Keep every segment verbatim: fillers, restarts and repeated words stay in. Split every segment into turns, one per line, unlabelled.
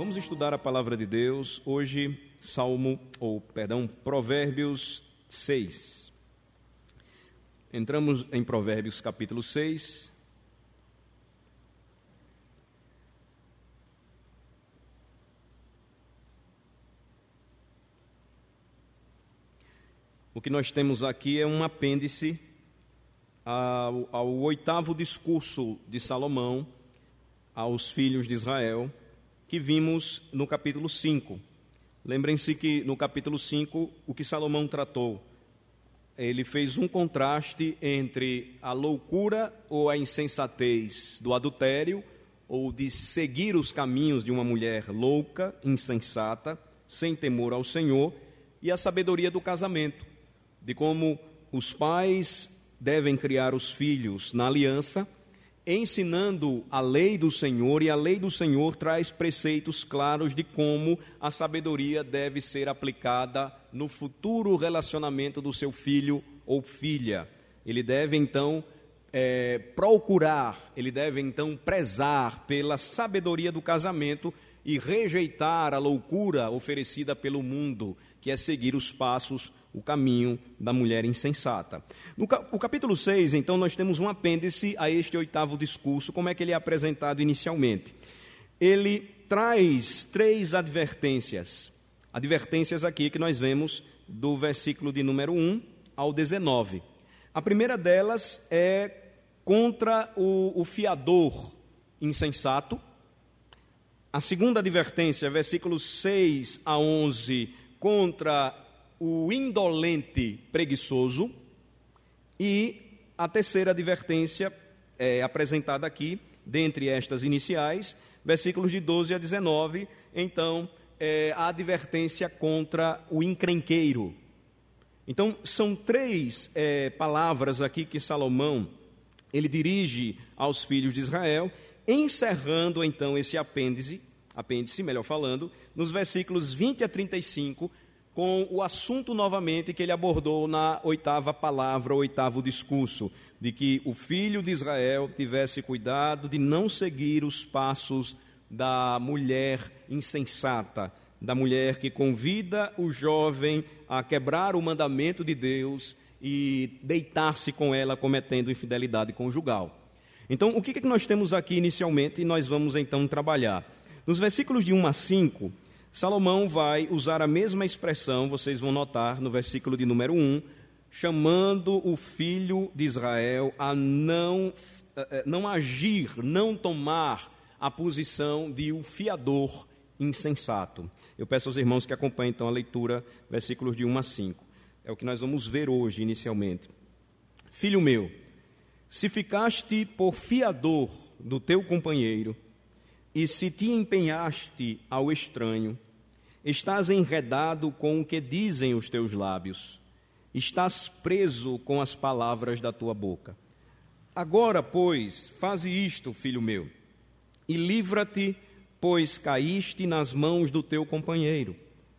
Vamos estudar a palavra de Deus, hoje, Salmo, ou, perdão, Provérbios seis. Entramos em Provérbios capítulo seis. O que nós temos aqui é um apêndice ao, ao oitavo discurso de Salomão aos filhos de Israel, que vimos no capítulo cinco. Lembrem-se que no capítulo cinco, o que Salomão tratou, ele fez um contraste entre a loucura ou a insensatez do adultério, ou de seguir os caminhos de uma mulher louca, insensata, sem temor ao Senhor, e a sabedoria do casamento, de como os pais devem criar os filhos na aliança, ensinando a lei do Senhor, e a lei do Senhor traz preceitos claros de como a sabedoria deve ser aplicada no futuro relacionamento do seu filho ou filha. Ele deve então é, procurar, ele deve então prezar pela sabedoria do casamento e rejeitar a loucura oferecida pelo mundo, que é seguir os passos, o caminho da mulher insensata. No o capítulo seis, então, nós temos um apêndice a este oitavo discurso. Como é que ele é apresentado inicialmente? Ele traz três advertências. Advertências aqui que nós vemos do versículo de número um ao dezenove. A primeira delas é contra o, o fiador insensato. A segunda advertência, versículos seis a onze, contra o indolente preguiçoso. E a terceira advertência é apresentada aqui, dentre estas iniciais, versículos de doze a dezenove, então, é a advertência contra o encrenqueiro. Então, são três é, palavras aqui que Salomão, ele dirige aos filhos de Israel, encerrando, então, esse apêndice, apêndice, melhor falando, nos versículos vinte a trinta e cinco, com o assunto novamente que ele abordou na oitava palavra, oitavo discurso, de que o filho de Israel tivesse cuidado de não seguir os passos da mulher insensata, da mulher que convida o jovem a quebrar o mandamento de Deus e deitar-se com ela cometendo infidelidade conjugal. Então, o que é que nós temos aqui inicialmente e nós vamos então trabalhar? Nos versículos de um a cinco, Salomão vai usar a mesma expressão, vocês vão notar no versículo de número um, chamando o filho de Israel a não, não agir, não tomar a posição de um fiador insensato. Eu peço aos irmãos que acompanhem então a leitura, versículos de um a cinco. É o que nós vamos ver hoje inicialmente. Filho meu, se ficaste por fiador do teu companheiro, e se te empenhaste ao estranho, estás enredado com o que dizem os teus lábios, estás preso com as palavras da tua boca. Agora, pois, faze isto, filho meu, e livra-te, pois caíste nas mãos do teu companheiro.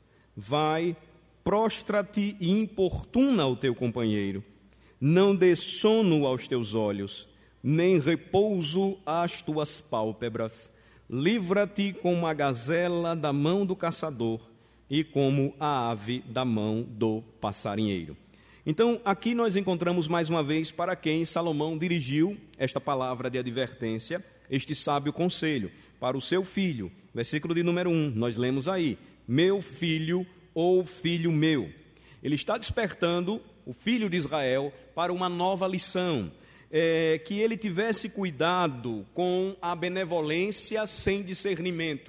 Vai, prostra-te e importuna o teu companheiro. Não dê sono aos teus olhos, nem repouso às tuas pálpebras. Livra-te como a gazela da mão do caçador e como a ave da mão do passarinheiro. Então, aqui nós encontramos mais uma vez para quem Salomão dirigiu esta palavra de advertência, este sábio conselho, para o seu filho. Versículo de número um, nós lemos aí, meu filho ou filho meu. Ele está despertando o filho de Israel para uma nova lição. É, que ele tivesse cuidado com a benevolência sem discernimento,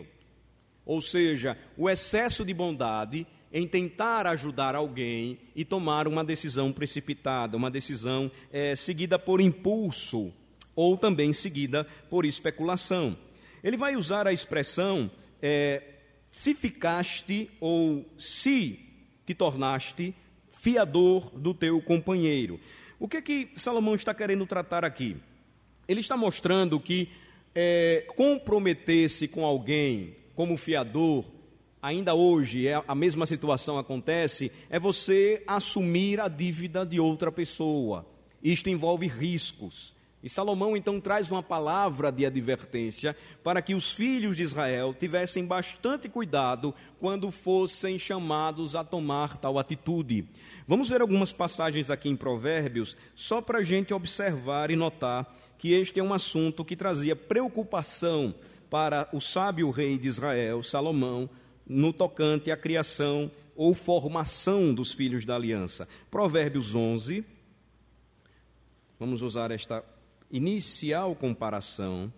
ou seja, o excesso de bondade em tentar ajudar alguém e tomar uma decisão precipitada, uma decisão é, seguida por impulso ou também seguida por especulação. Ele vai usar a expressão é, se ficaste ou se te tornaste fiador do teu companheiro. O que é que Salomão está querendo tratar aqui? Ele está mostrando que é, comprometer-se com alguém como fiador, ainda hoje é, a mesma situação acontece, é você assumir a dívida de outra pessoa. Isto envolve riscos, E Salomão então traz uma palavra de advertência para que os filhos de Israel tivessem bastante cuidado quando fossem chamados a tomar tal atitude. Vamos ver algumas passagens aqui em Provérbios, só para a gente observar e notar que este é um assunto que trazia preocupação para o sábio rei de Israel, Salomão, no tocante à criação ou formação dos filhos da aliança. Provérbios onze, vamos usar esta inicial comparação,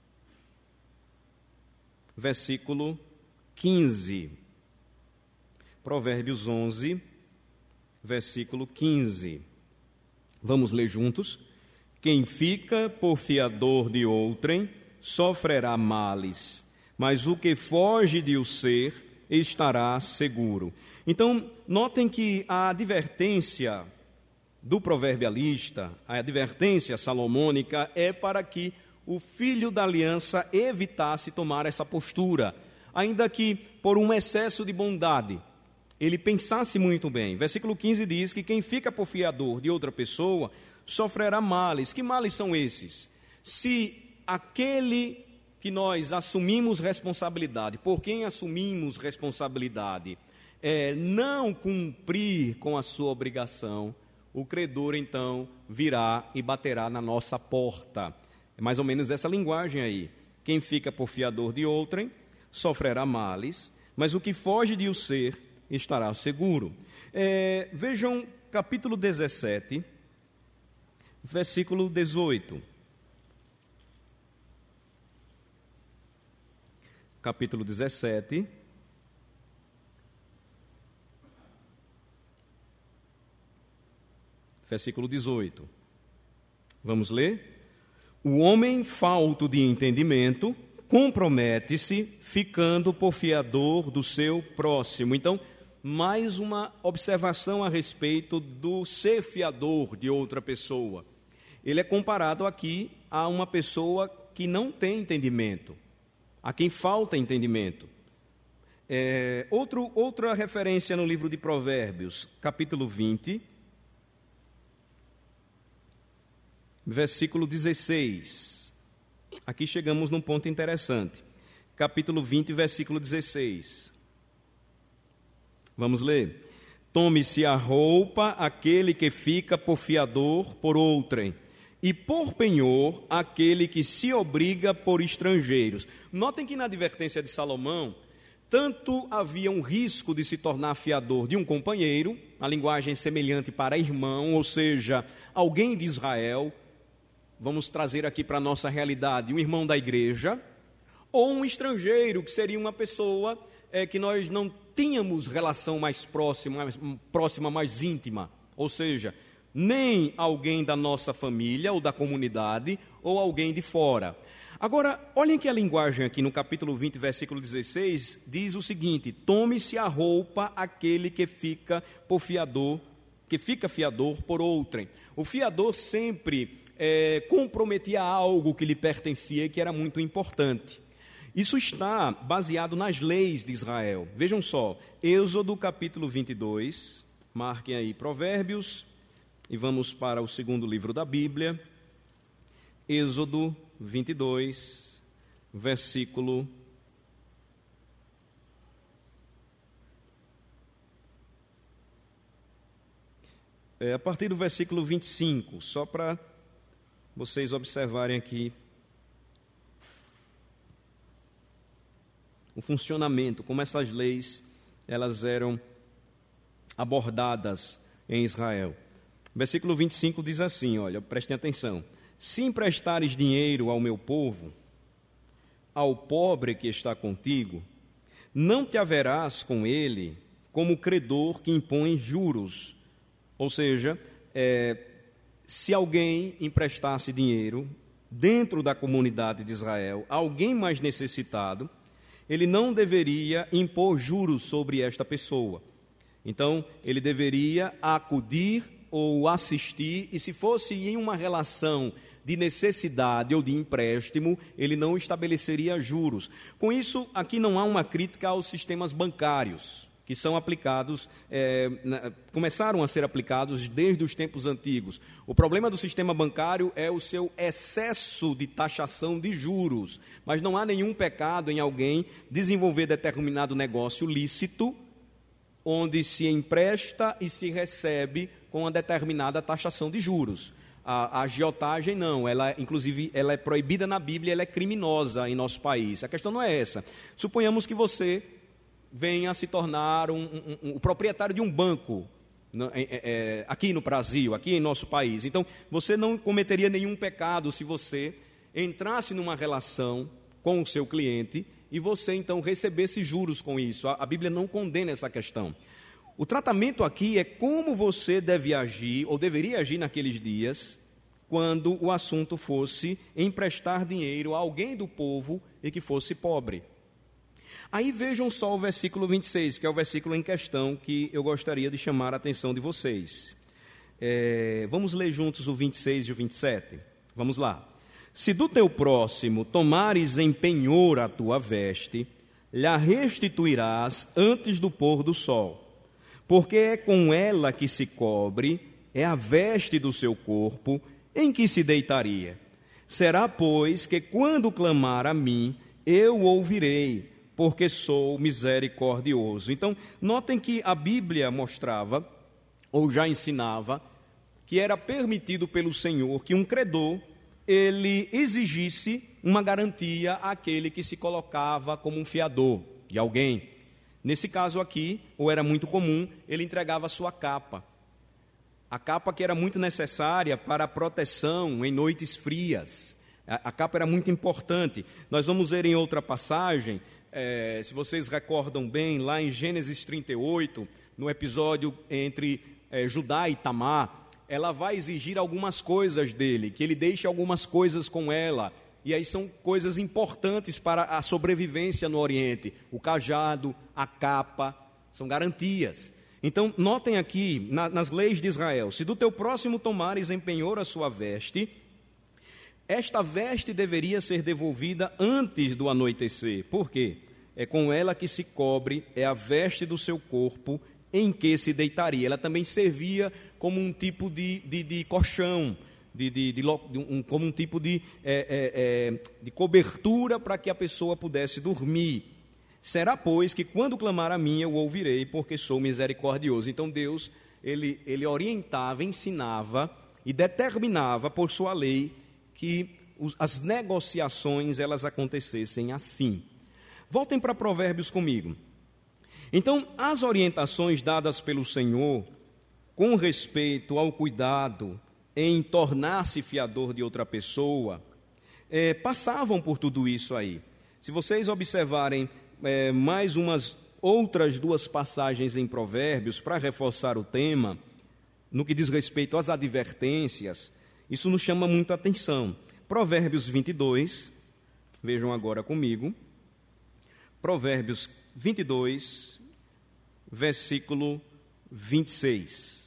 versículo quinze. Provérbios onze, versículo quinze. Vamos ler juntos? Quem fica por fiador de outrem, sofrerá males, mas o que foge de o ser, estará seguro. Então, notem que a advertência do proverbialista, a advertência salomônica é para que o filho da aliança evitasse tomar essa postura, ainda que por um excesso de bondade, ele pensasse muito bem. Versículo quinze diz que quem fica por fiador de outra pessoa sofrerá males. Que males são esses? Se aquele que nós assumimos responsabilidade, por quem assumimos responsabilidade, é, não cumprir com a sua obrigação, o credor, então, virá e baterá na nossa porta. É mais ou menos essa linguagem aí. Quem fica por fiador de outrem, sofrerá males, mas o que foge de o ser, estará seguro. É, vejam capítulo dezessete, versículo dezoito. Capítulo dezessete, versículo dezoito. Vamos ler? O homem falto de entendimento compromete-se ficando por fiador do seu próximo. Então, mais uma observação a respeito do ser fiador de outra pessoa. Ele é comparado aqui a uma pessoa que não tem entendimento, a quem falta entendimento. É, outro, outra referência no livro de Provérbios, capítulo vinte, versículo dezesseis. Aqui chegamos num ponto interessante. Capítulo vinte, versículo dezesseis. Vamos ler. Tome-se a roupa aquele que fica por fiador por outrem, e por penhor aquele que se obriga por estrangeiros. Notem que na advertência de Salomão, tanto havia um risco de se tornar fiador de um companheiro, a linguagem semelhante para irmão, ou seja, alguém de Israel, vamos trazer aqui para a nossa realidade, um irmão da igreja, ou um estrangeiro, que seria uma pessoa é, que nós não tínhamos relação mais próxima, mais próxima, mais íntima, ou seja, nem alguém da nossa família ou da comunidade, ou alguém de fora. Agora, olhem que a linguagem aqui no capítulo vinte, versículo dezesseis, diz o seguinte: tome-se a roupa aquele que fica por fiador, que fica fiador por outrem. O fiador sempre é, comprometia algo que lhe pertencia e que era muito importante. Isso está baseado nas leis de Israel. Vejam só, Êxodo capítulo vinte e dois, marquem aí Provérbios, e vamos para o segundo livro da Bíblia, Êxodo vinte e dois, versículo é, a partir do versículo vinte e cinco, só para vocês observarem aqui o funcionamento, como essas leis elas eram abordadas em Israel. Versículo vinte e cinco diz assim, olha, prestem atenção. Se emprestares dinheiro ao meu povo, ao pobre que está contigo, não te haverás com ele como credor que impõe juros. Ou seja, é, se alguém emprestasse dinheiro dentro da comunidade de Israel, alguém mais necessitado, ele não deveria impor juros sobre esta pessoa. Então, ele deveria acudir ou assistir, e se fosse em uma relação de necessidade ou de empréstimo, ele não estabeleceria juros. Com isso, aqui não há uma crítica aos sistemas bancários, que que são aplicados, é, na, começaram a ser aplicados desde os tempos antigos. O problema do sistema bancário é o seu excesso de taxação de juros, mas não há nenhum pecado em alguém desenvolver determinado negócio lícito, onde se empresta e se recebe com uma determinada taxação de juros. A, a agiotagem não, ela, inclusive ela é proibida na Bíblia, ela é criminosa em nosso país. A questão não é essa. Suponhamos que você venha a se tornar um, um, um, um proprietário de um banco no, é, é, aqui no Brasil, aqui em nosso país. Então, você não cometeria nenhum pecado se você entrasse numa relação com o seu cliente e você, então, recebesse juros com isso. A, a Bíblia não condena essa questão. O tratamento aqui é como você deve agir, ou deveria agir naqueles dias, quando o assunto fosse emprestar dinheiro a alguém do povo e que fosse pobre. Aí vejam só o versículo vinte e seis, que é o versículo em questão que eu gostaria de chamar a atenção de vocês. É, vamos ler juntos o vinte e seis e o vinte e sete? Vamos lá. Se do teu próximo tomares em penhor a tua veste, lhe restituirás antes do pôr do sol, porque é com ela que se cobre, é a veste do seu corpo, em que se deitaria. Será, pois, que quando clamar a mim, eu ouvirei, porque sou misericordioso. Então, notem que a Bíblia mostrava, ou já ensinava, que era permitido pelo Senhor que um credor, ele exigisse uma garantia àquele que se colocava como um fiador de alguém. Nesse caso aqui, ou era muito comum, ele entregava a sua capa. A capa que era muito necessária para a proteção em noites frias. A, a capa era muito importante. Nós vamos ver em outra passagem, é, se vocês recordam bem, lá em Gênesis trinta e oito, no episódio entre é, Judá e Tamar, ela vai exigir algumas coisas dele, que ele deixe algumas coisas com ela. E aí são coisas importantes para a sobrevivência no Oriente. O cajado, a capa, são garantias. Então, notem aqui, na, nas leis de Israel, se do teu próximo tomares em penhor a sua veste, esta veste deveria ser devolvida antes do anoitecer. Por quê? É com ela que se cobre, é a veste do seu corpo em que se deitaria. Ela também servia como um tipo de, de, de colchão, de, de, de, de um, como um tipo de, é, é, é, de cobertura para que a pessoa pudesse dormir. Será, pois, que quando clamar a mim, eu ouvirei, porque sou misericordioso. Então Deus, ele, ele orientava, ensinava e determinava por sua lei que os, as negociações elas acontecessem assim. Voltem para Provérbios comigo. Então, as orientações dadas pelo Senhor com respeito ao cuidado em tornar-se fiador de outra pessoa, é, passavam por tudo isso aí. Se vocês observarem é, mais umas outras duas passagens em Provérbios para reforçar o tema, no que diz respeito às advertências, isso nos chama muita atenção. Provérbios vinte e dois, vejam agora comigo, Provérbios vinte e dois, versículo vinte e seis.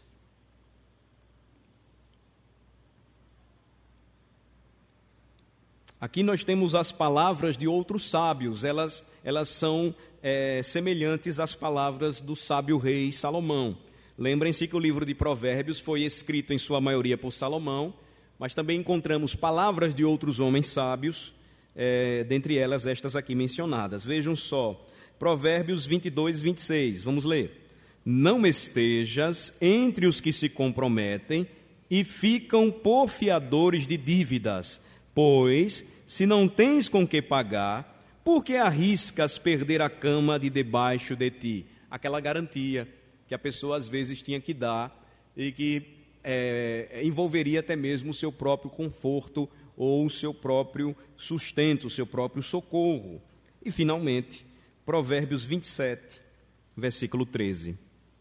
Aqui nós temos as palavras de outros sábios, elas, elas são é, semelhantes às palavras do sábio rei Salomão. Lembrem-se que o livro de Provérbios foi escrito em sua maioria por Salomão, mas também encontramos palavras de outros homens sábios, é, dentre elas estas aqui mencionadas. Vejam só, Provérbios vinte e dois, vinte e seis, vamos ler. Não estejas entre os que se comprometem e ficam por fiadores de dívidas, pois, se não tens com que pagar, por que arriscas perder a cama de debaixo de ti? Aquela garantia que a pessoa às vezes tinha que dar e que é, envolveria até mesmo o seu próprio conforto ou o seu próprio sustento, o seu próprio socorro. E, finalmente, Provérbios vinte e sete, versículo treze.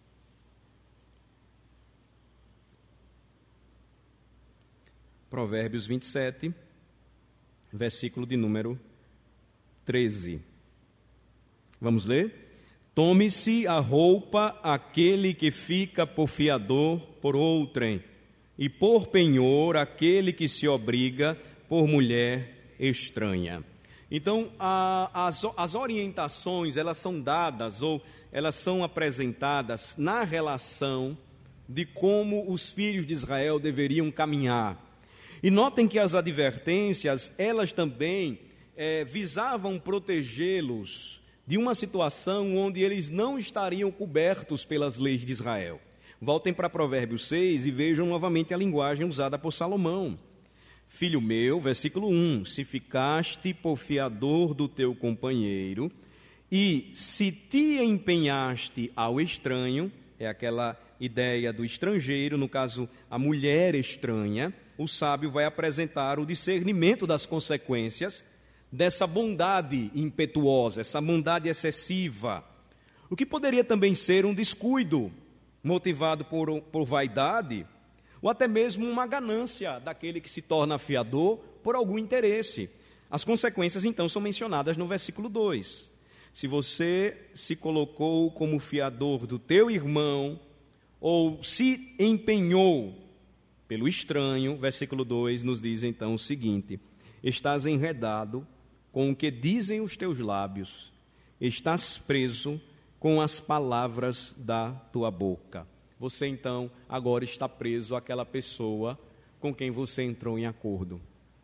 Provérbios vinte e sete, versículo de número treze. Vamos ler? Tome-se a roupa aquele que fica por fiador por outrem, e por penhor aquele que se obriga por mulher estranha. Então, a, as, as orientações, elas são dadas, ou elas são apresentadas na relação de como os filhos de Israel deveriam caminhar. E notem que as advertências, elas também é, visavam protegê-los de uma situação onde eles não estariam cobertos pelas leis de Israel. Voltem para Provérbios seis e vejam novamente a linguagem usada por Salomão. Filho meu, versículo um, se ficaste por fiador do teu companheiro e se te empenhaste ao estranho, é aquela ideia do estrangeiro, no caso, a mulher estranha, o sábio vai apresentar o discernimento das consequências dessa bondade impetuosa, essa bondade excessiva, o que poderia também ser um descuido motivado por, por vaidade, ou até mesmo uma ganância daquele que se torna fiador por algum interesse. As consequências, então, são mencionadas no versículo dois. Se você se colocou como fiador do teu irmão, ou se empenhou pelo estranho, versículo dois nos diz então o seguinte: estás enredado com o que dizem os teus lábios, estás preso com as palavras da tua boca. Você então agora está preso àquela pessoa com quem você entrou em acordo,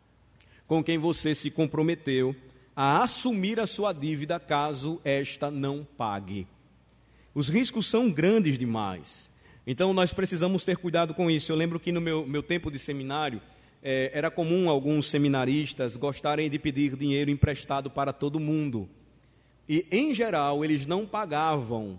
com quem você se comprometeu a assumir a sua dívida caso esta não pague. Os riscos são grandes demais, então nós precisamos ter cuidado com isso. Eu lembro que no meu, meu tempo de seminário, é, era comum alguns seminaristas gostarem de pedir dinheiro emprestado para todo mundo. E, em geral, eles não pagavam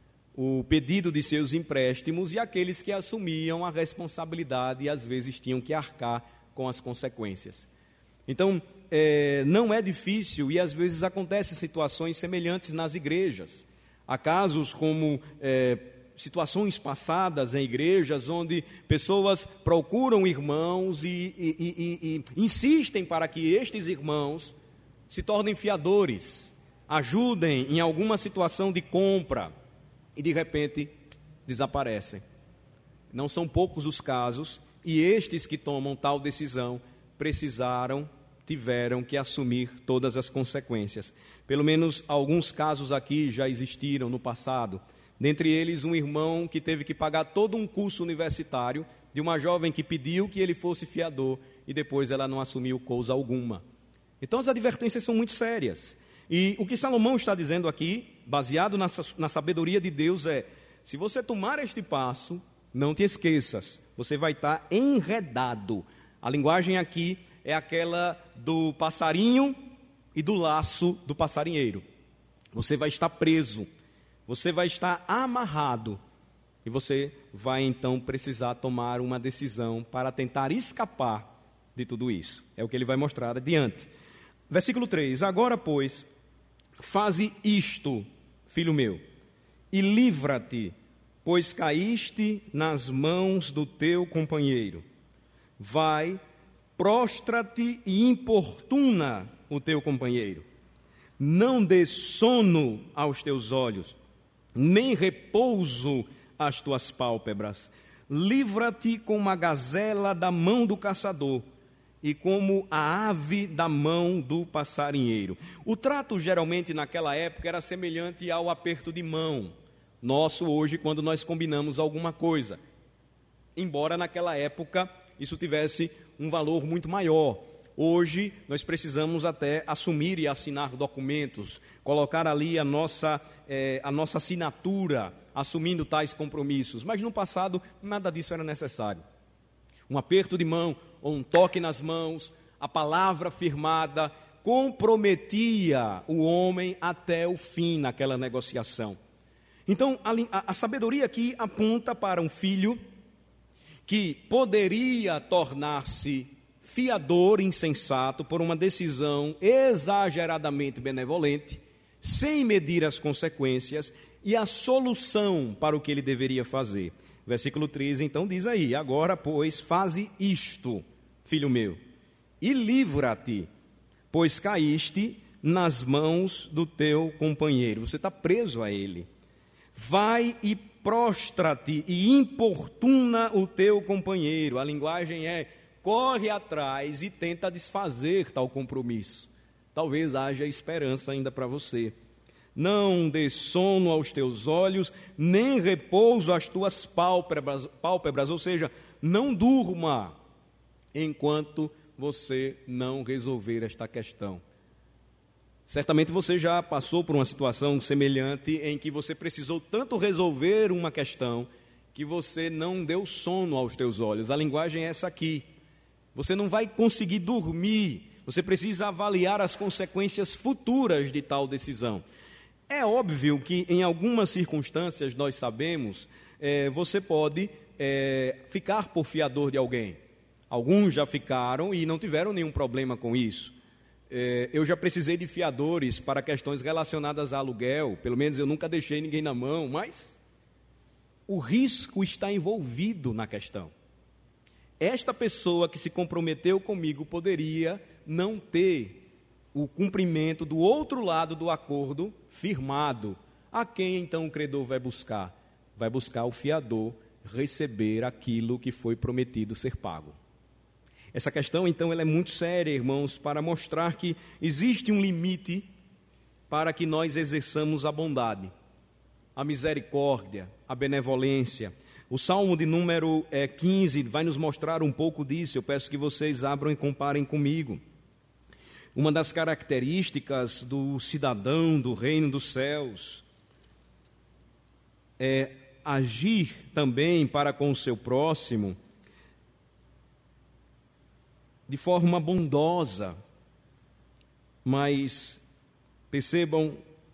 o pedido de seus empréstimos e aqueles que assumiam a responsabilidade, às vezes, tinham que arcar com as consequências. Então, é, não é difícil e, às vezes, acontecem situações semelhantes nas igrejas. Há casos como é, situações passadas em igrejas onde pessoas procuram irmãos e, e, e, e, e insistem para que estes irmãos se tornem fiadores, ajudem em alguma situação de compra e de repente desaparecem. Não são poucos os casos e estes que tomam tal decisão precisaram, tiveram que assumir todas as consequências. Pelo menos alguns casos aqui já existiram no passado. Dentre eles, um irmão que teve que pagar todo um curso universitário de uma jovem que pediu que ele fosse fiador e depois ela não assumiu coisa alguma. Então as advertências são muito sérias. E o que Salomão está dizendo aqui, baseado na, na sabedoria de Deus, é: se você tomar este passo, não te esqueças, você vai estar enredado. A linguagem aqui é aquela do passarinho e do laço do passarinheiro. Você vai estar preso, você vai estar amarrado e você vai então precisar tomar uma decisão para tentar escapar de tudo isso. É o que ele vai mostrar adiante. Versículo três: agora, pois, faze isto, filho meu, e livra-te, pois caíste nas mãos do teu companheiro. Vai, prostra-te e importuna o teu companheiro. Não dê sono aos teus olhos, nem repouso às tuas pálpebras. Livra-te como a gazela da mão do caçador e como a ave da mão do passarinheiro. O trato, geralmente, naquela época, era semelhante ao aperto de mão nosso hoje, quando nós combinamos alguma coisa. Embora, naquela época, isso tivesse um valor muito maior. Hoje, nós precisamos até assumir e assinar documentos, colocar ali a nossa, eh, a nossa assinatura, assumindo tais compromissos. Mas, no passado, nada disso era necessário. Um aperto de mão ou um toque nas mãos, a palavra firmada, comprometia o homem até o fim naquela negociação. Então, a, a sabedoria aqui aponta para um filho que poderia tornar-se fiador insensato por uma decisão exageradamente benevolente, sem medir as consequências e a solução para o que ele deveria fazer. Versículo treze, então, diz aí: agora, pois, faze isto, filho meu, e livra-te, pois caíste nas mãos do teu companheiro. Você está preso a ele. Vai e prostra-te e importuna o teu companheiro. A linguagem é: corre atrás e tenta desfazer tal compromisso. Talvez haja esperança ainda para você. não dê sono aos teus olhos, nem repouso às tuas pálpebras, pálpebras, ou seja, não durma enquanto você não resolver esta questão. Certamente você já passou por uma situação semelhante em que você precisou tanto resolver uma questão que você não deu sono aos teus olhos. A linguagem é essa aqui. Você não vai conseguir dormir, você precisa avaliar as consequências futuras de tal decisão. É óbvio que em algumas circunstâncias nós sabemos, é, você pode é, ficar por fiador de alguém. Alguns já ficaram e não tiveram nenhum problema com isso. É, eu já precisei de fiadores para questões relacionadas a aluguel, pelo menos eu nunca deixei ninguém na mão, mas o risco está envolvido na questão. Esta pessoa que se comprometeu comigo poderia não ter o cumprimento do outro lado do acordo firmado. A quem então o credor vai buscar? Vai buscar o fiador receber aquilo que foi prometido ser pago. Essa questão, então, ela é muito séria, irmãos, para mostrar que existe um limite para que nós exerçamos a bondade, a misericórdia, a benevolência. O Salmo de número é, quinze vai nos mostrar um pouco disso. Eu peço que vocês abram e comparem comigo. Uma das características do cidadão do reino dos céus é agir também para com o seu próximo de forma bondosa, mas percebam,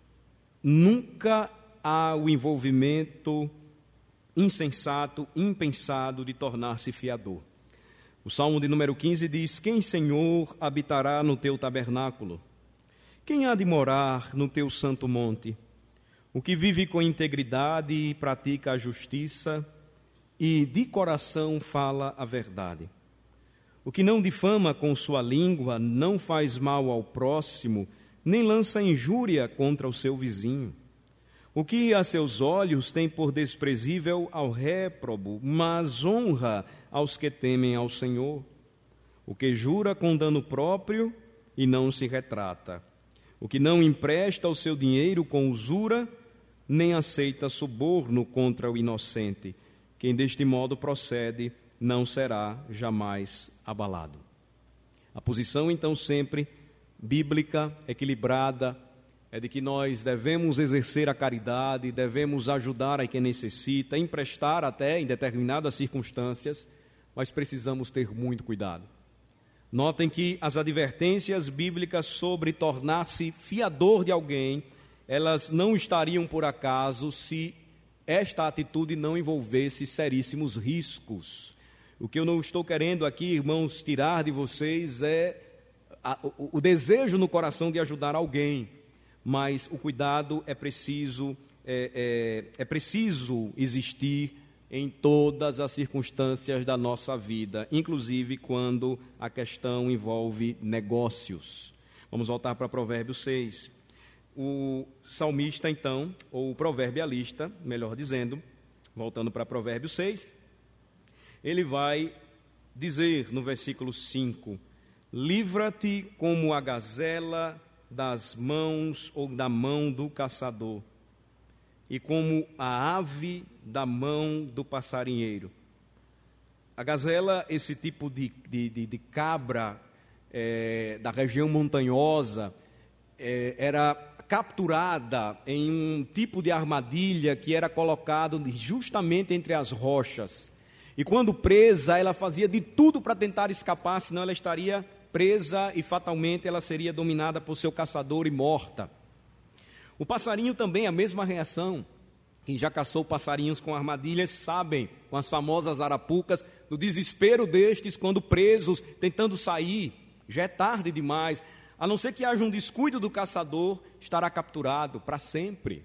nunca há o envolvimento insensato, impensado de tornar-se fiador. O Salmo de número quinze diz: quem, Senhor, habitará no teu tabernáculo? Quem há de morar no teu santo monte? O que vive com integridade e pratica a justiça e de coração fala a verdade. O que não difama com sua língua, não faz mal ao próximo, nem lança injúria contra o seu vizinho. O que a seus olhos tem por desprezível ao réprobo, mas honra aos que temem ao Senhor. O que jura com dano próprio e não se retrata. O que não empresta o seu dinheiro com usura, nem aceita suborno contra o inocente. Quem deste modo procede, não será jamais abalado. A posição, então, sempre bíblica, equilibrada, é de que nós devemos exercer a caridade, devemos ajudar a quem necessita, emprestar até em determinadas circunstâncias, mas precisamos ter muito cuidado. Notem que as advertências bíblicas sobre tornar-se fiador de alguém, elas não estariam por acaso se esta atitude não envolvesse seríssimos riscos. O que eu não estou querendo aqui, irmãos, tirar de vocês é a, o, o desejo no coração de ajudar alguém, mas o cuidado é preciso, é, é, é preciso existir em todas as circunstâncias da nossa vida, inclusive quando a questão envolve negócios. Vamos voltar para Provérbios seis. O salmista, então, ou o proverbialista, melhor dizendo, voltando para Provérbios seis, ele vai dizer no versículo cinco: livra-te como a gazela das mãos ou da mão do caçador, e como a ave da mão do passarinheiro. A gazela, esse tipo de, de, de, de cabra é, da região montanhosa, é, era capturada em um tipo de armadilha que era colocado justamente entre as rochas. E quando presa, ela fazia de tudo para tentar escapar, senão ela estaria presa e fatalmente ela seria dominada por seu caçador e morta. O passarinho também, a mesma reação. Quem já caçou passarinhos com armadilhas sabem, com as famosas arapucas, no desespero destes, quando presos, tentando sair, já é tarde demais. A não ser que haja um descuido do caçador, estará capturado para sempre.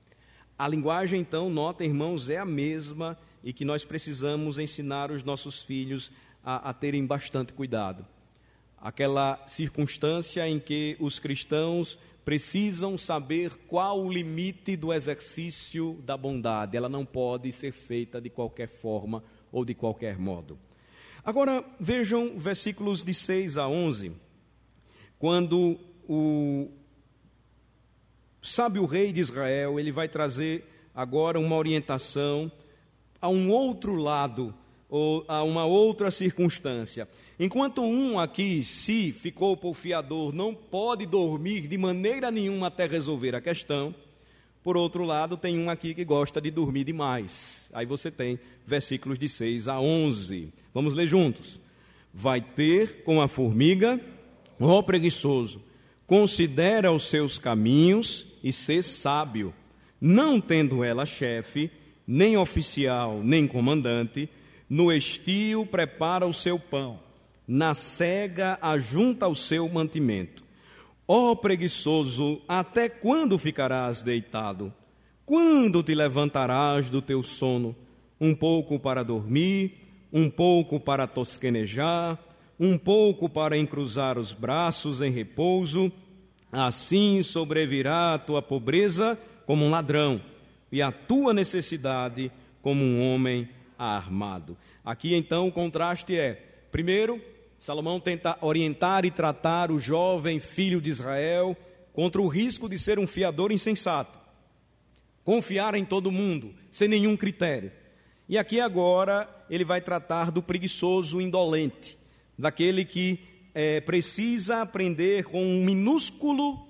A linguagem, então, nota, irmãos, é a mesma e que nós precisamos ensinar os nossos filhos a, a terem bastante cuidado. Aquela circunstância em que os cristãos precisam saber qual o limite do exercício da bondade. Ela não pode ser feita de qualquer forma ou de qualquer modo. Agora, vejam versículos de seis a onze, quando o Sabe, o rei de Israel, ele vai trazer agora uma orientação a um outro lado, ou a uma outra circunstância. Enquanto um aqui, se ficou por fiador, não pode dormir de maneira nenhuma até resolver a questão, por outro lado, tem um aqui que gosta de dormir demais. Aí você tem versículos de seis a onze. Vamos ler juntos. Vai ter com a formiga, ó preguiçoso, considera os seus caminhos e sê sábio, não tendo ela chefe, nem oficial, nem comandante, no estio prepara o seu pão, na cega ajunta o seu mantimento. Ó preguiçoso, até quando ficarás deitado? Quando te levantarás do teu sono? Um pouco para dormir, um pouco para tosquenejar, um pouco para encruzar os braços em repouso. Assim sobrevirá a tua pobreza como um ladrão, e a tua necessidade como um homem armado. Aqui então o contraste é, primeiro, Salomão tenta orientar e tratar o jovem filho de Israel contra o risco de ser um fiador insensato, confiar em todo mundo, sem nenhum critério. E aqui agora ele vai tratar do preguiçoso indolente, daquele que é, precisa aprender com um minúsculo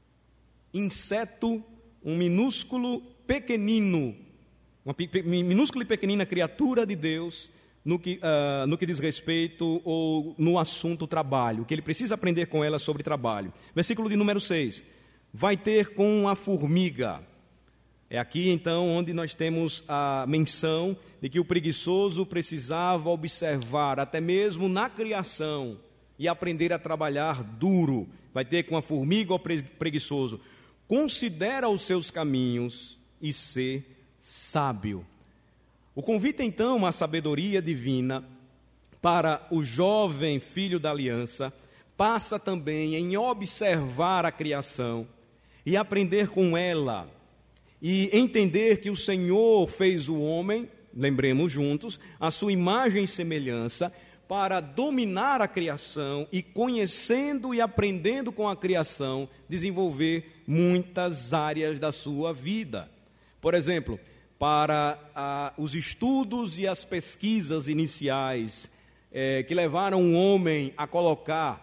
inseto, um minúsculo pequenino, uma minúscula e pequenina criatura de Deus, no que, uh, no que diz respeito ou no assunto trabalho, que ele precisa aprender com ela sobre trabalho. Versículo de número seis, vai ter com a formiga. É aqui então onde nós temos a menção de que o preguiçoso precisava observar, até mesmo na criação, e aprender a trabalhar duro. Vai ter com a formiga o preguiçoso. Considera os seus caminhos e ser sábio. O convite, então, à sabedoria divina para o jovem filho da aliança passa também em observar a criação e aprender com ela e entender que o Senhor fez o homem, lembremos juntos, a sua imagem e semelhança, para dominar a criação e, conhecendo e aprendendo com a criação, desenvolver muitas áreas da sua vida. Por exemplo, para ah, os estudos e as pesquisas iniciais eh, que levaram o homem a colocar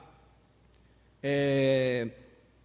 eh,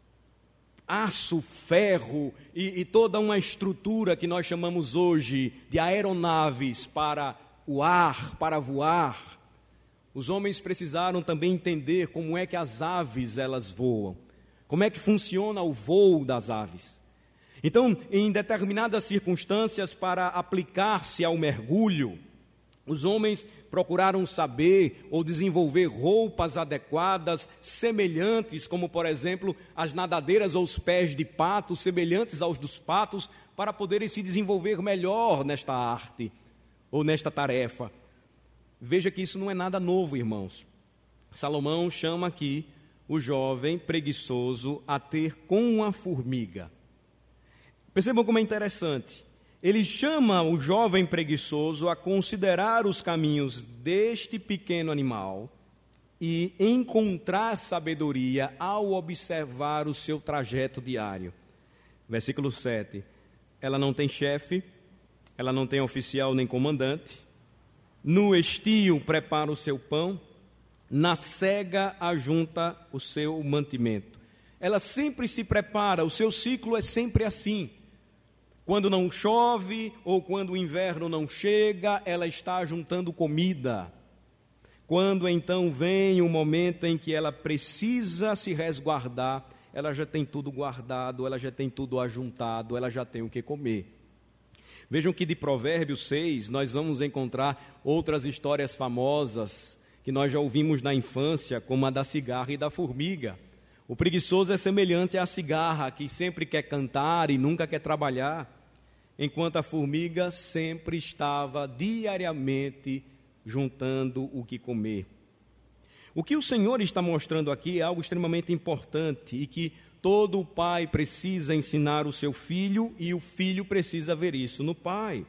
aço, ferro e, e toda uma estrutura que nós chamamos hoje de aeronaves para o ar, para voar. Os homens precisaram também entender como é que as aves elas voam, como é que funciona o voo das aves. Então, em determinadas circunstâncias, para aplicar-se ao mergulho, os homens procuraram saber ou desenvolver roupas adequadas, semelhantes, como, por exemplo, as nadadeiras ou os pés de pato, semelhantes aos dos patos, para poderem se desenvolver melhor nesta arte ou nesta tarefa. Veja que isso não é nada novo, irmãos. Salomão chama aqui o jovem preguiçoso a ter com a formiga. Percebam como é interessante. Ele chama o jovem preguiçoso a considerar os caminhos deste pequeno animal e encontrar sabedoria ao observar o seu trajeto diário. Versículo sete. Ela não tem chefe, ela não tem oficial nem comandante. No estio prepara o seu pão, na cega ajunta o seu mantimento. Ela sempre se prepara, o seu ciclo é sempre assim. Quando não chove ou quando o inverno não chega, ela está juntando comida. Quando então vem o momento em que ela precisa se resguardar, ela já tem tudo guardado, ela já tem tudo ajuntado, ela já tem o que comer. Vejam que de Provérbios seis nós vamos encontrar outras histórias famosas que nós já ouvimos na infância, como a da cigarra e da formiga. O preguiçoso é semelhante à cigarra, que sempre quer cantar e nunca quer trabalhar, enquanto a formiga sempre estava diariamente juntando o que comer. O que o Senhor está mostrando aqui é algo extremamente importante e que todo pai precisa ensinar o seu filho e o filho precisa ver isso no pai.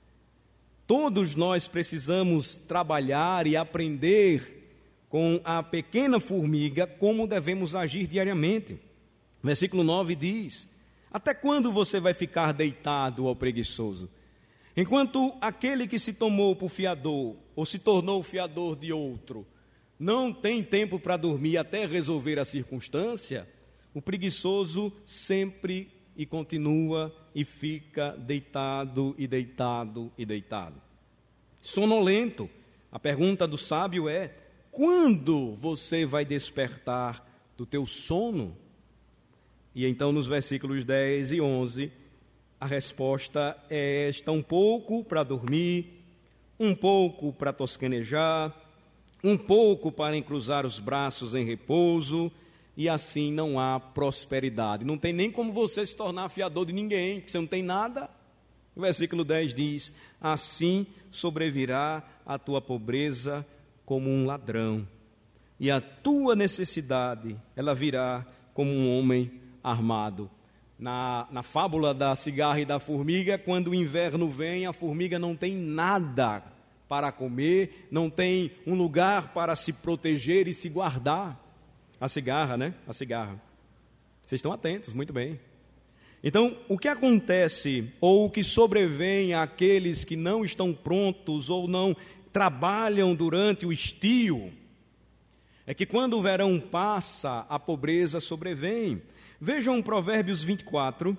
Todos nós precisamos trabalhar e aprender com a pequena formiga como devemos agir diariamente. Versículo nove diz: Até quando você vai ficar deitado, ó preguiçoso? Enquanto aquele que se tomou por fiador, ou se tornou fiador de outro, não tem tempo para dormir até resolver a circunstância, o preguiçoso sempre e continua e fica deitado e deitado e deitado. Sonolento. A pergunta do sábio é: quando você vai despertar do teu sono? E então nos versículos dez e onze, a resposta é esta: um pouco para dormir, um pouco para tosquenejar, um pouco para encruzar os braços em repouso, e assim não há prosperidade. Não tem nem como você se tornar fiador de ninguém, porque você não tem nada. O versículo dez diz: assim sobrevirá a tua pobreza como um ladrão, e a tua necessidade, ela virá como um homem armado. Na, na fábula da cigarra e da formiga, quando o inverno vem, a formiga não tem nada para comer, não tem um lugar para se proteger e se guardar. A cigarra, né? A cigarra. Vocês estão atentos, muito bem. Então, o que acontece, ou o que sobrevém àqueles que não estão prontos ou não trabalham durante o estio, é que quando o verão passa, a pobreza sobrevém. Vejam Provérbios vinte e quatro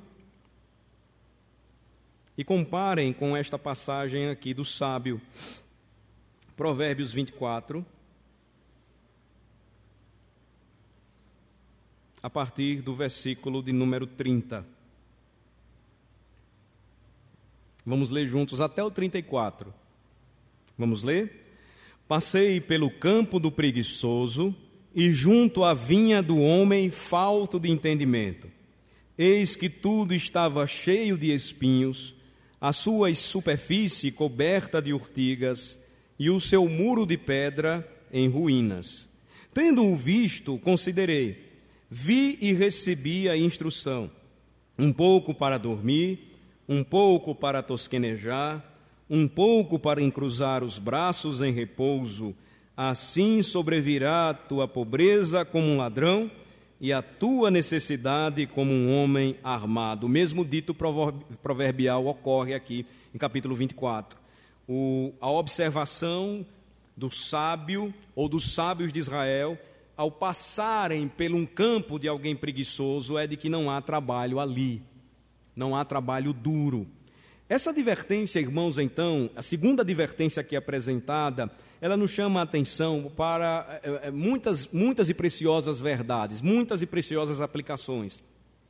e comparem com esta passagem aqui do sábio. Provérbios vinte e quatro, a partir do versículo de número trinta. Vamos ler juntos até o trinta e quatro. Vamos ler? Passei pelo campo do preguiçoso e junto à vinha do homem falto de entendimento. Eis que tudo estava cheio de espinhos, a sua superfície coberta de urtigas e o seu muro de pedra em ruínas. Tendo-o visto, considerei, vi e recebi a instrução, um pouco para dormir, um pouco para tosquenejar, um pouco para encruzar os braços em repouso. Assim sobrevirá a tua pobreza como um ladrão e a tua necessidade como um homem armado. O mesmo dito proverbial ocorre aqui em capítulo vinte e quatro. O, a observação do sábio ou dos sábios de Israel ao passarem por um campo de alguém preguiçoso é de que não há trabalho ali. Não há trabalho duro. Essa advertência, irmãos, então, a segunda advertência aqui apresentada, ela nos chama a atenção para é, muitas, muitas e preciosas verdades, muitas e preciosas aplicações.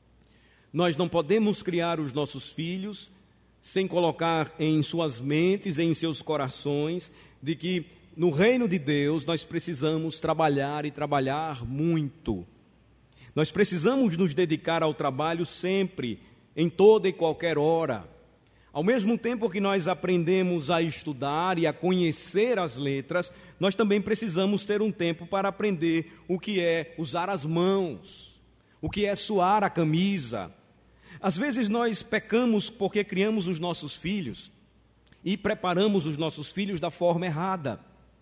Nós não podemos criar os nossos filhos sem colocar em suas mentes, em seus corações, de que no reino de Deus nós precisamos trabalhar e trabalhar muito. Nós precisamos nos dedicar ao trabalho sempre, em toda e qualquer hora. Ao mesmo tempo que nós aprendemos a estudar e a conhecer as letras, nós também precisamos ter um tempo para aprender o que é usar as mãos, o que é suar a camisa. Às vezes nós pecamos porque criamos os nossos filhos e preparamos os nossos filhos da forma errada.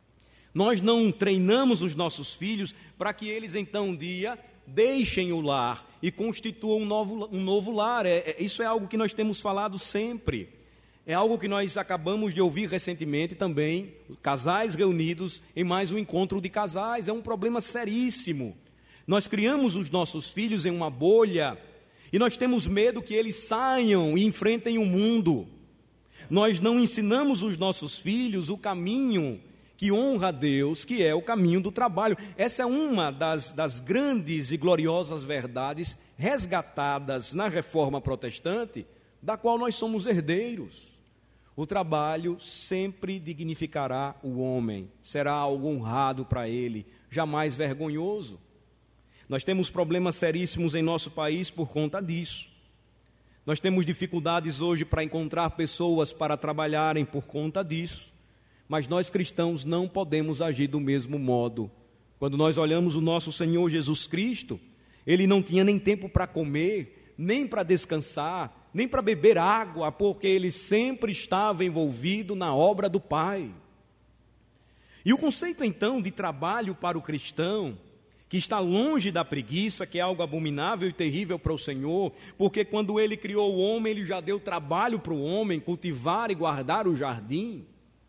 Nós não treinamos os nossos filhos para que eles então um dia deixem o lar e constituam um novo, um novo lar. É, é, isso é algo que nós temos falado sempre. É algo que nós acabamos de ouvir recentemente também, casais reunidos em mais um encontro de casais. É um problema seríssimo. Nós criamos os nossos filhos em uma bolha e nós temos medo que eles saiam e enfrentem o mundo. Nós não ensinamos os nossos filhos o caminho que honra a Deus, que é o caminho do trabalho. Essa é uma das, das grandes e gloriosas verdades resgatadas na Reforma Protestante, da qual nós somos herdeiros. O trabalho sempre dignificará o homem, será algo honrado para ele, jamais vergonhoso. Nós temos problemas seríssimos em nosso país por conta disso. Nós temos dificuldades hoje para encontrar pessoas para trabalharem por conta disso. Mas nós cristãos não podemos agir do mesmo modo. Quando nós olhamos o nosso Senhor Jesus Cristo, Ele não tinha nem tempo para comer, nem para descansar, nem para beber água, porque Ele sempre estava envolvido na obra do Pai. E o conceito então de trabalho para o cristão, que está longe da preguiça, que é algo abominável e terrível para o Senhor, porque quando Ele criou o homem, Ele já deu trabalho para o homem cultivar e guardar o jardim,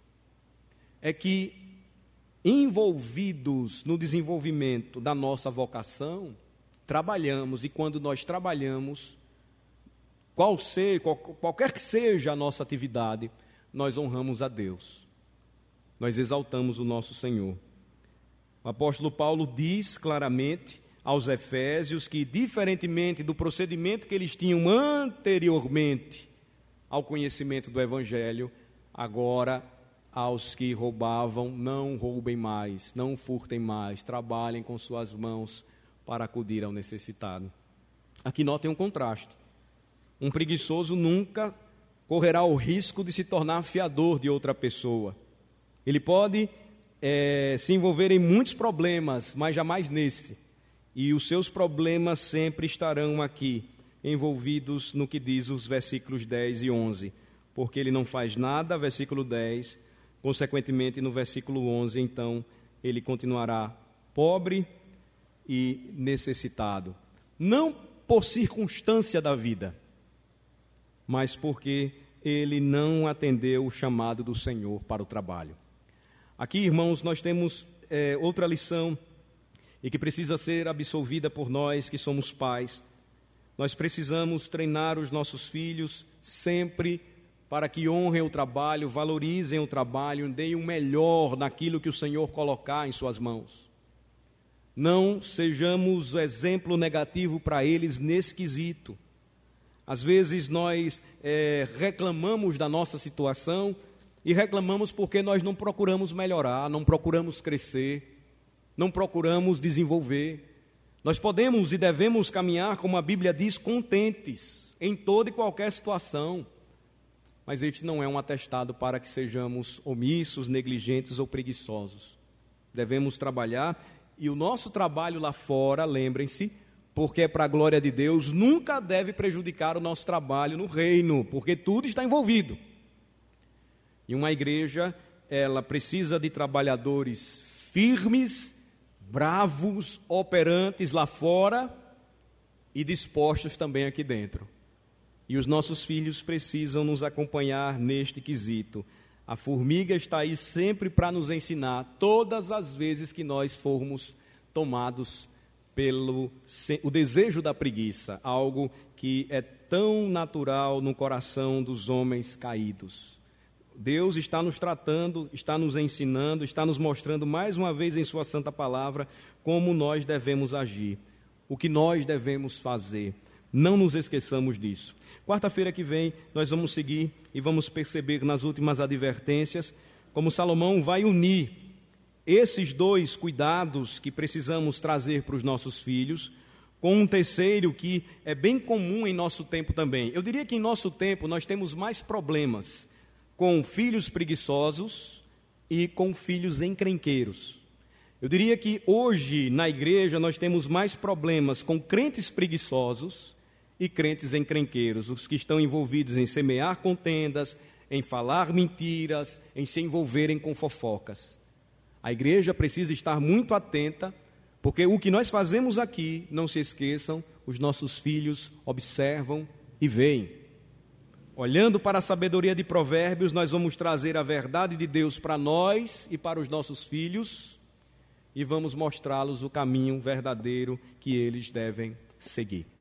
é que, envolvidos no desenvolvimento da nossa vocação, trabalhamos, e quando nós trabalhamos, qual ser, qual, qualquer que seja a nossa atividade, nós honramos a Deus, nós exaltamos o nosso Senhor. O apóstolo Paulo diz claramente aos Efésios que, diferentemente do procedimento que eles tinham anteriormente ao conhecimento do Evangelho, agora aos que roubavam, não roubem mais, não furtem mais, trabalhem com suas mãos para acudir ao necessitado. Aqui notem um contraste. Um preguiçoso nunca correrá o risco de se tornar fiador de outra pessoa. Ele pode é, se envolver em muitos problemas, mas jamais nesse. E os seus problemas sempre estarão aqui, envolvidos no que diz os versículos dez e onze. Porque ele não faz nada, versículo dez, consequentemente no versículo onze, então, ele continuará pobre e necessitado. Não por circunstância da vida, mas porque ele não atendeu o chamado do Senhor para o trabalho. Aqui, irmãos, nós temos é, outra lição e que precisa ser absolvida por nós que somos pais. Nós precisamos treinar os nossos filhos sempre para que honrem o trabalho, valorizem o trabalho, deem o melhor naquilo que o Senhor colocar em suas mãos. Não sejamos exemplo negativo para eles nesse quesito. Às vezes nós é, reclamamos da nossa situação e reclamamos porque nós não procuramos melhorar, não procuramos crescer, não procuramos desenvolver. Nós podemos e devemos caminhar, como a Bíblia diz, contentes em toda e qualquer situação. Mas este não é um atestado para que sejamos omissos, negligentes ou preguiçosos. Devemos trabalhar, e o nosso trabalho lá fora, lembrem-se, porque é para a glória de Deus, nunca deve prejudicar o nosso trabalho no reino, porque tudo está envolvido. E uma igreja, ela precisa de trabalhadores firmes, bravos, operantes lá fora e dispostos também aqui dentro. E os nossos filhos precisam nos acompanhar neste quesito. A formiga está aí sempre para nos ensinar, todas as vezes que nós formos tomados pelo o desejo da preguiça, algo que é tão natural no coração dos homens caídos. Deus está nos tratando, está nos ensinando, está nos mostrando mais uma vez em sua santa palavra como nós devemos agir, o que nós devemos fazer. Não nos esqueçamos disso. Quarta-feira que vem nós vamos seguir e vamos perceber nas últimas advertências como Salomão vai unir esses dois cuidados que precisamos trazer para os nossos filhos com um terceiro que é bem comum em nosso tempo também. Eu diria que em nosso tempo nós temos mais problemas com filhos preguiçosos e com filhos encrenqueiros. Eu diria que hoje na igreja nós temos mais problemas com crentes preguiçosos e crentes encrenqueiros, os que estão envolvidos em semear contendas, em falar mentiras, em se envolverem com fofocas. A igreja precisa estar muito atenta, porque o que nós fazemos aqui, não se esqueçam, os nossos filhos observam e veem. Olhando para a sabedoria de Provérbios, nós vamos trazer a verdade de Deus para nós e para os nossos filhos, e vamos mostrá-los o caminho verdadeiro que eles devem seguir.